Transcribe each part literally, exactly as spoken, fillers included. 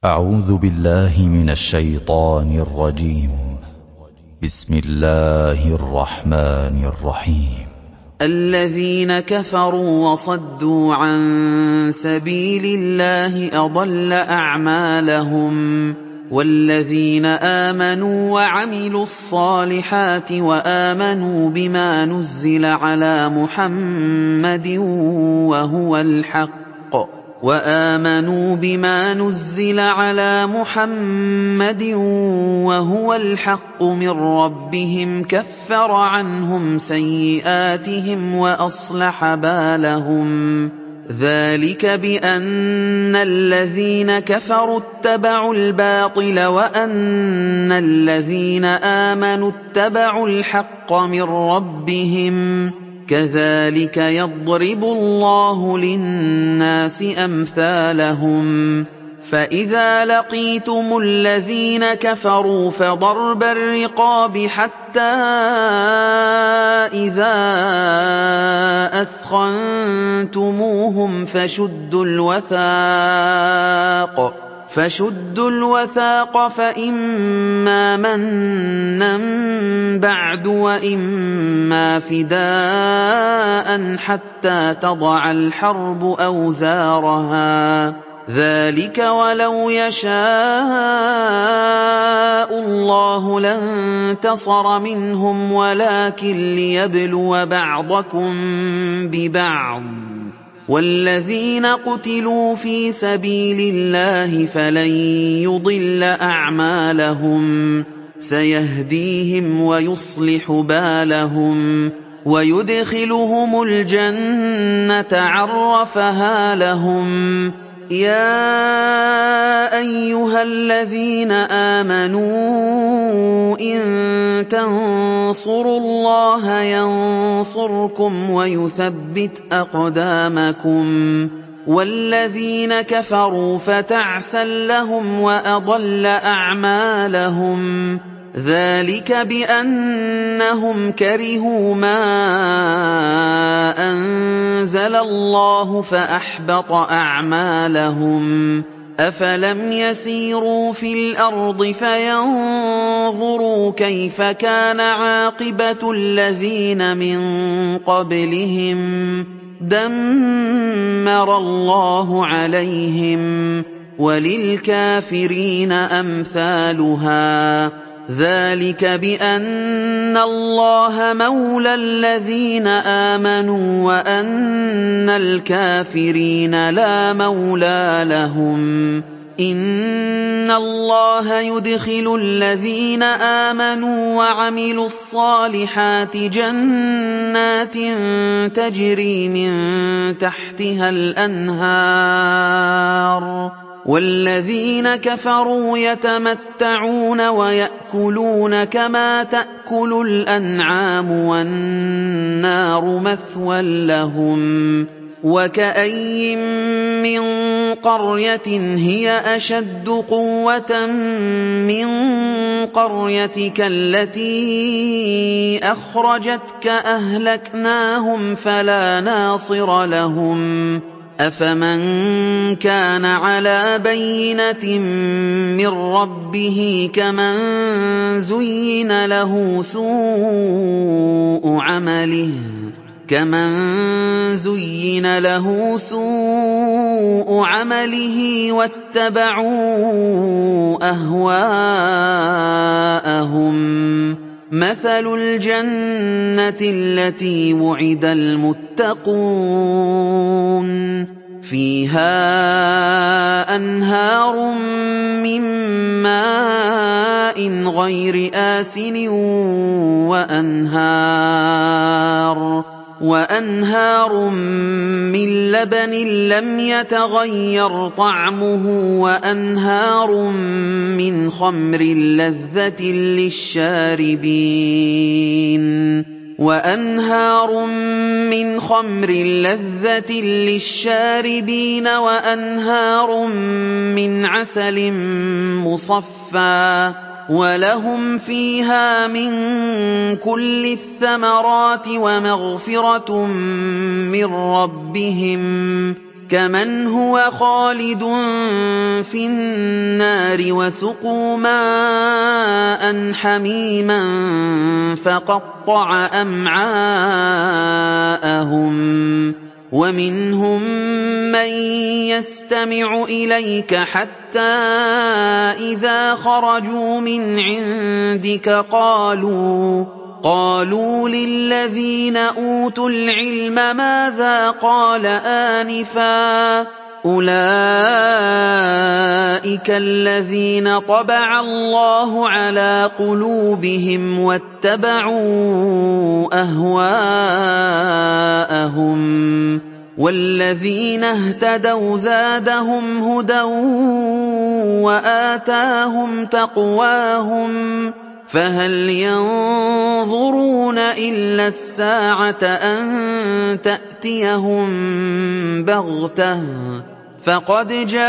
أعوذ بالله من الشيطان الرجيم. بسم الله الرحمن الرحيم. الذين كفروا وصدوا عن سبيل الله أضل أعمالهم والذين آمنوا وعملوا الصالحات وآمنوا بما نزل على محمد وهو الحق وآمنوا بما نزل على محمد وهو الحق من ربهم كفر عنهم سيئاتهم وأصلح بالهم ذلك بأن الذين كفروا اتبعوا الباطل وأن الذين آمنوا اتبعوا الحق من ربهم كذلك يضرب الله للناس أمثالهم فإذا لقيتم الذين كفروا فضرب الرقاب حتى إذا أثخنتموهم فشدوا الوثاق فشدوا الوثاق فإما منا بعد وإما فداء حتى تضع الحرب أوزارها ذلك ولو يشاء الله لانتصر منهم ولكن ليبلو بعضكم ببعض والذين قتلوا في سبيل الله فلن يضل أعمالهم سيهديهم ويصلح بالهم ويدخلهم الجنة عرفها لهم يا أيها الذين آمنوا إن تنصروا الله ينصركم ويثبت أقدامكم والذين كفروا فتعسا لهم وأضل أعمالهم ذلك بأنهم كرهوا ما أنزل الله فأحبط أعمالهم أفلم يسيروا في الأرض فينظروا كيف كان عاقبة الذين من قبلهم دمر الله عليهم وللكافرين أمثالها ذلك بأن الله مولى الذين آمنوا وأن الكافرين لا مولى لهم إن الله يدخل الذين آمنوا وعملوا الصالحات جنات تجري من تحتها الأنهار والذين كفروا يتمتعون ويأكلون كما تأكل الأنعام والنار مثوى لهم وكأين من قرية هي أشد قوة من قريتك التي أخرجتك أهلكناهم فلا ناصر لهم أفمن كان على بينة من ربه كمن زين له سوء عمله كمن زين له سوء عمله واتبعوا أهواءهم مثل الجنة التي وعد المتقون فيها أنهار من ماء غير آسن وأنهار وأنهار من لبن لم يتغير طعمه وأنهار من خمر لذة للشاربين وأنهار من خمر لذة للشاربين وأنهار من عسل مصفى ولهم فيها من كل الثمرات ومغفرة من ربهم كَمَنْ هُوَ خَالِدٌ فِي النَّارِ وَسُقُوا مَاءً حَمِيمًا فَقَطَّعَ أَمْعَاءَهُمْ وَمِنْهُم مَّن يَسْتَمِعُ إِلَيْكَ حَتَّىٰ إِذَا خَرَجُوا مِنْ عِندِكَ قَالُوا قالوا لِلَّذِينَ أُوتُوا الْعِلْمَ مَاذَا قَالَ آنِفًا ۚ أُولَٰئِكَ الَّذِينَ طَبَعَ اللَّهُ عَلَىٰ قُلُوبِهِمْ وَاتَّبَعُوا أَهْوَاءَهُمْ ۚ وَالَّذِينَ اهْتَدَوْا زَادَهُمْ هُدًى وَآتَاهُمْ تَقْوَاهُمْ ۚ فَهَلْ يَنظُرُونَ إِلَّا السَّاعَةَ أَن تَأْتِيَهُم بَغْتَةً ۖ فَقَدْ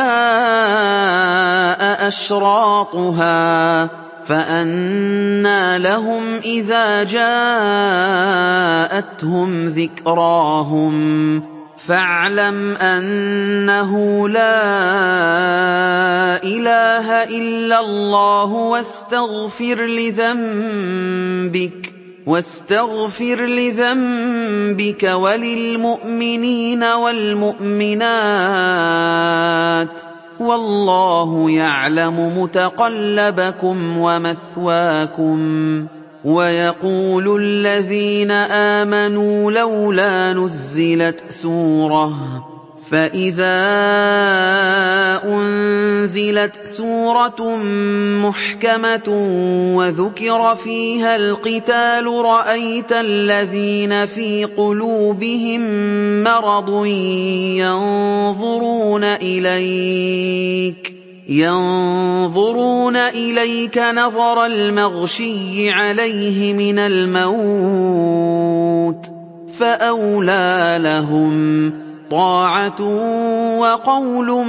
جَاءَ أَشْرَاطُهَا ۚ فَأَنَّىٰ لَهُمْ إِذَا جَاءَتْهُمْ ذِكْرَاهُمْ فَاعْلَمْ أَنَّهُ لَا إِلَٰهَ إِلَّا اللَّهُ وَاسْتَغْفِرْ لِذَنبِكَ وَاسْتَغْفِرْ لِذَنبِكَ وَلِلْمُؤْمِنِينَ وَالْمُؤْمِنَاتِ ۗ وَاللَّهُ يَعْلَمُ مُتَقَلَّبَكُمْ وَمَثْوَاكُمْ. وَيَقُولُ الَّذِينَ آمَنُوا لَوْلَا نُزِّلَتْ سُورَةٌ ۖ فَإِذَا أُنزِلَتْ سُورَةٌ مُّحْكَمَةٌ وَذُكِرَ فِيهَا الْقِتَالُ رَأَيْتَ الَّذِينَ فِي قُلُوبِهِم مَّرَضٌ يَنظُرُونَ إِلَيْكَ يَنظُرُونَ إِلَيْكَ نَظَرَ الْمَغْشِيِّ عَلَيْهِ مِنَ الْمَوْتِ ۖ فَأَوْلَىٰ لَهُمْ طَاعَةٌ وَقَوْلٌ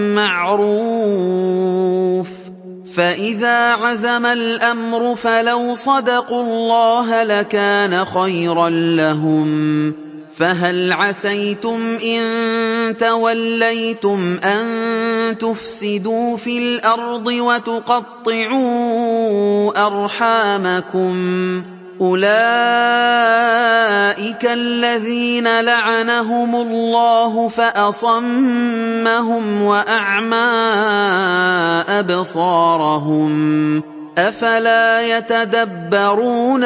مَّعْرُوفٌ ۚ فَإِذَا عَزَمَ الْأَمْرُ فَلَوْ صَدَقُوا اللَّهَ لَكَانَ خَيْرًا لَّهُمْ ۚ فَهَلْ عَسَيْتُمْ إِن تَوَلَّيْتُمْ أَن تُفْسِدُوا فِي الْأَرْضِ وَتُقَطِّعُوا أَرْحَامَكُمْ ۚ أُولَٰئِكَ الَّذِينَ لَعَنَهُمُ اللَّهُ فَأَصَمَّهُمْ وَأَعْمَىٰ أَبْصَارَهُمْ ۚ أَفَلَا يَتَدَبَّرُونَ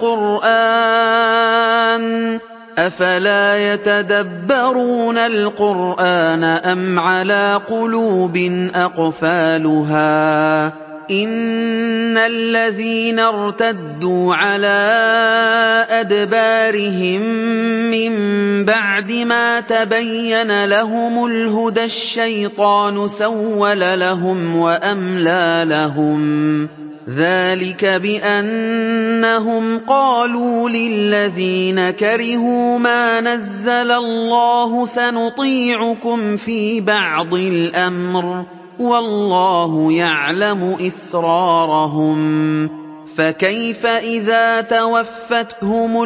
الْقُرْآنَ أَفَلَا يَتَدَبَّرُونَ الْقُرْآنَ أَمْ عَلَىٰ قُلُوبٍ أَقْفَالُهَا ۚ إِنَّ الَّذِينَ ارْتَدُّوا عَلَىٰ أَدْبَارِهِم مِّن بَعْدِ مَا تَبَيَّنَ لَهُمُ الْهُدَى الشَّيْطَانُ سَوَّلَ لَهُمْ وَأَمْلَىٰ لَهُمْ ۚ ذَٰلِكَ بِأَنَّهُمْ قَالُوا لِلَّذِينَ كَرِهُوا مَا نَزَّلَ اللَّهُ سَنُطِيعُكُمْ فِي بَعْضِ الْأَمْرِ ۖ وَاللَّهُ يَعْلَمُ إِسْرَارَهُمْ ۚ فَكَيْفَ إِذَا تَوَفَّتْهُمُ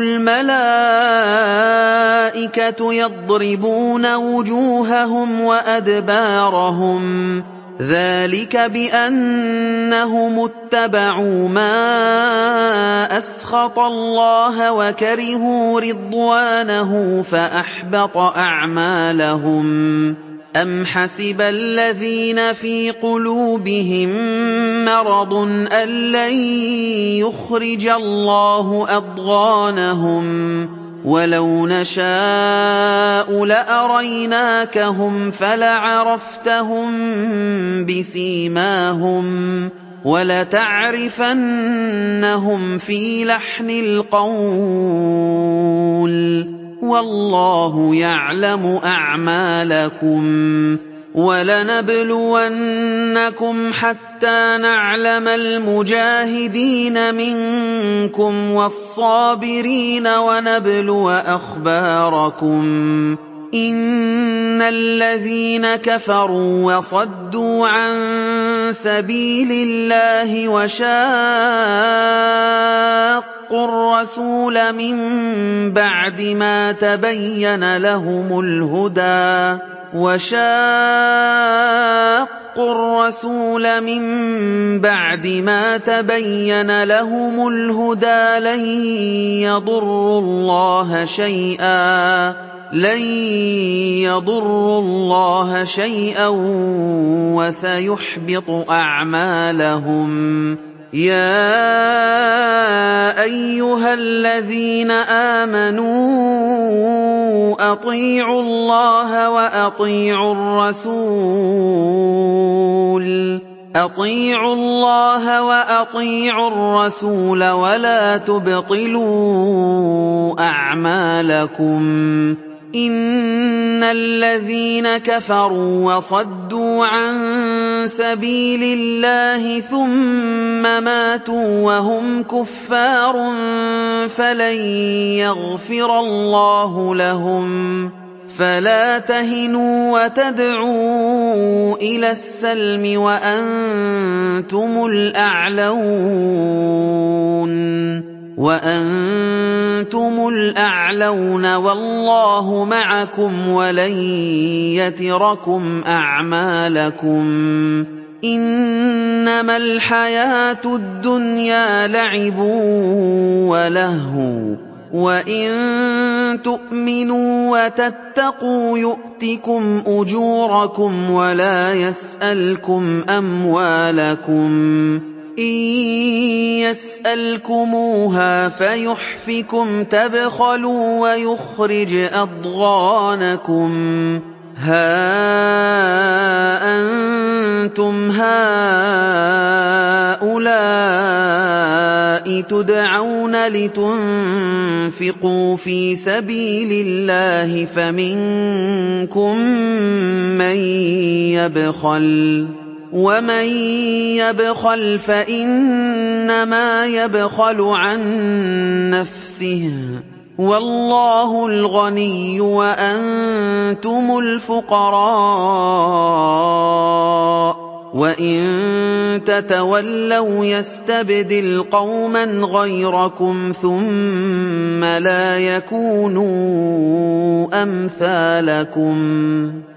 الْمَلَائِكَةُ يَضْرِبُونَ وُجُوهَهُمْ وَأَدْبَارَهُمْ ۚ ذَٰلِكَ بِأَنَّهُمُ اتَّبَعُوا مَا أَسْخَطَ اللَّهَ وَكَرِهُوا رِضْوَانَهُ فَأَحْبَطَ أَعْمَالَهُمْ ۚ أَمْ حَسِبَ الَّذِينَ فِي قُلُوبِهِم مَّرَضٌ أَن لَّن يُخْرِجَ اللَّهُ أَضْغَانَهُمْ ۚ وَلَوْ نَشَاءُ لَأَرَيْنَاكَهُمْ فَلَعَرَفْتَهُم بِسِيمَاهُمْ وَلَتَعْرِفَنَّهُمْ فِي لَحْنِ الْقَوْلِ ۚ وَاللَّهُ يَعْلَمُ أَعْمَالَكُمْ ۚ وَلَنَبْلُوَنَّكُمْ حَتَّىٰ نَعْلَمَ الْمُجَاهِدِينَ مِنكُمْ وَالصَّابِرِينَ وَنَبْلُوَ أَخْبَارَكُمْ ۚ إِنَّ الَّذِينَ كَفَرُوا وَصَدُّوا عَن سَبِيلِ اللَّهِ وَشَاقُّوا الرَّسُولَ مِن بَعْدِ مَا تَبَيَّنَ لَهُمُ الْهُدَىٰ وَشَاقُّوا الرَّسُولَ مِن بَعْدِ مَا تَبَيَّنَ لَهُمُ الْهُدَىٰ لَن يَضُرُّوا اللَّهَ شَيْئًا لَّن يَضُرُّوا اللَّهَ شَيْئًا وَسَيُحْبِطُ أَعْمَالَهُمْ. يَا أَيُّهَا الَّذِينَ آمَنُوا أَطِيعُوا اللَّهَ وَأَطِيعُوا الرَّسُولَ أَطِيعُوا اللَّهَ وَأَطِيعُوا الرَّسُولَ وَلَا تُبْطِلُوا أَعْمَالَكُمْ. إِنَّ الَّذِينَ كَفَرُوا وَصَدُّوا عَن سَبِيلِ اللَّهِ ثُمَّ مَاتُوا وَهُمْ كُفَّارٌ فَلَن يَغْفِرَ اللَّهُ لَهُمْ. فَلَا تَهِنُوا وَتَدْعُوا إِلَى السَّلْمِ وَأَنتُمُ الْأَعْلَوْنَ وَأَنتُمُ الْأَعْلَوْنَ وَاللَّهُ مَعَكُمْ وَلَن يَتِرَكُمْ أَعْمَالَكُمْ. إِنَّمَا الْحَيَاةُ الدُّنْيَا لَعِبٌ وَلَهْوٌ وَإِن تُؤْمِنُوا وَتَتَّقُوا يُؤْتِكُمْ أُجُورَكُمْ وَلَا يَسْأَلْكُمْ أَمْوَالَكُمْ. إِن يَسْأَلْكُمُوهَا فَيُحْفِكُمْ تَبْخَلُوا وَيُخْرِجْ أَضْغَانَكُمْ. هَا أَنتُمْ هَٰؤُلَاءِ تُدْعَوْنَ لِتُنفِقُوا فِي سَبِيلِ اللَّهِ فَمِنكُم مَّن يَبْخَلُ ۖ وَمَن يَبْخَلْ فَإِنَّمَا يَبْخَلُ عَن نَّفْسِهِ ۚ وَاللَّهُ الْغَنِيُّ وَأَنتُمُ الْفُقَرَاءُ ۚ وَإِن تَتَوَلَّوْا يَسْتَبْدِلْ قَوْمًا غَيْرَكُمْ ثُمَّ لَا يَكُونُوا أَمْثَالَكُم.